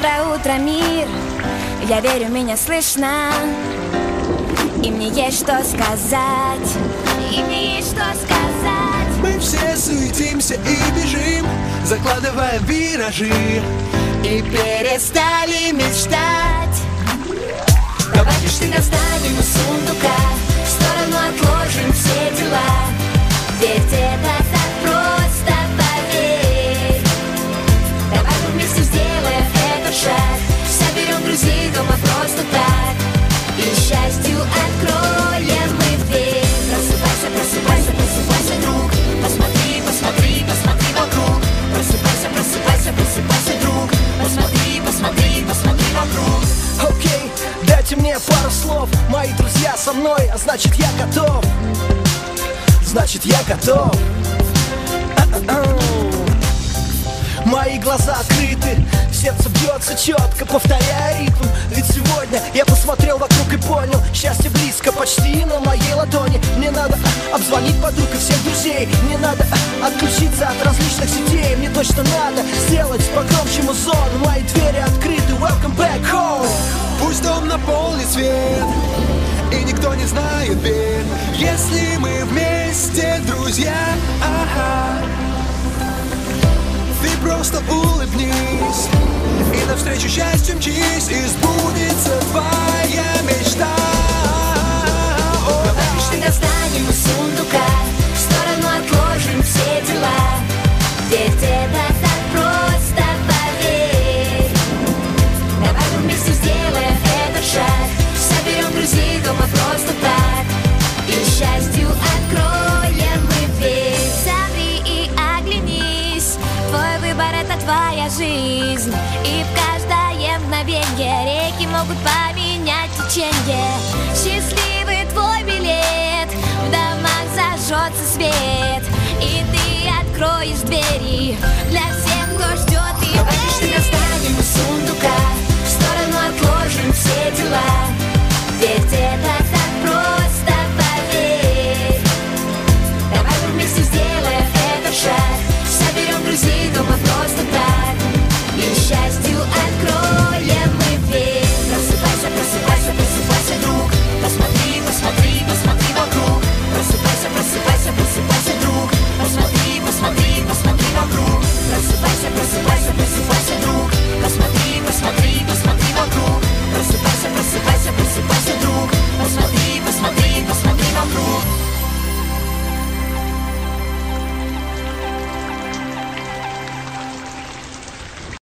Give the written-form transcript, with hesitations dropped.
Доброе утро, мир. Я верю, меня слышно. И мне есть что сказать. И мне есть что сказать. Мы все суетимся и бежим, закладывая виражи, и перестали мечтать. Давай мечты достанем из сундука, в сторону отложим все дела. Ведь это так просто, поверь. Давай мы вместе сделаем этот шаг, соберем друзей дома просто так, и счастью откроем мы дверь. Просыпайся, просыпайся, просыпайся, друг. Посмотри, посмотри, посмотри вокруг. Просыпайся, просыпайся, просыпайся, друг. Посмотри, посмотри, посмотри вокруг. Окей, дайте мне пару слов. Мои друзья со мной, а значит я готов. Значит я готов. Мои глаза открыты, сердце бьется четко, повторяя ритм. Ведь сегодня я посмотрел вокруг и понял, счастье близко, почти на моей ладони. Мне надо обзвонить подруг и всех друзей. Мне надо отключиться от различных сетей. Мне точно надо сделать погромче музон. Мои двери открыты, welcome back home. Пусть дом наполнит свет, и никто не знает бед, если мы вместе, друзья. Ты просто улыбнись и навстречу счастью мчись, и сбудется твоя мечта. Давай мечты достанем из сундука, в сторону отложим все дела. Ведь это так просто, поверь. Давай мы вместе сделаем этот шаг, соберем друзей дома просто так, и счастью откроем мы дверь. Замри и оглянись, твой выбор — это твоя жизнь. И в каждое мгновенье реки могут поменять теченье. Счастливый твой билет, в домах зажжется свет, и ты откроешь двери для всех, кто ждет и верит. Давай мечты достанем из сундука, в сторону отложим все дела. Ведь это так просто, поверь. Давай мы вместе сделаем этот шаг, соберем друзей дома просто так, и счастью откроем мы дверь. Просыпайся, просыпайся, просыпайся, друг. Посмотри, посмотри, посмотри вокруг. Просыпайся, просыпайся, просыпайся, друг. Посмотри, посмотри, посмотри вокруг. Просыпайся, просыпайся, просыпайся, друг. Посмотри, посмотри, посмотри вокруг. Просыпайся, просыпайся, просыпайся, друг. Посмотри, посмотри, посмотри вокруг.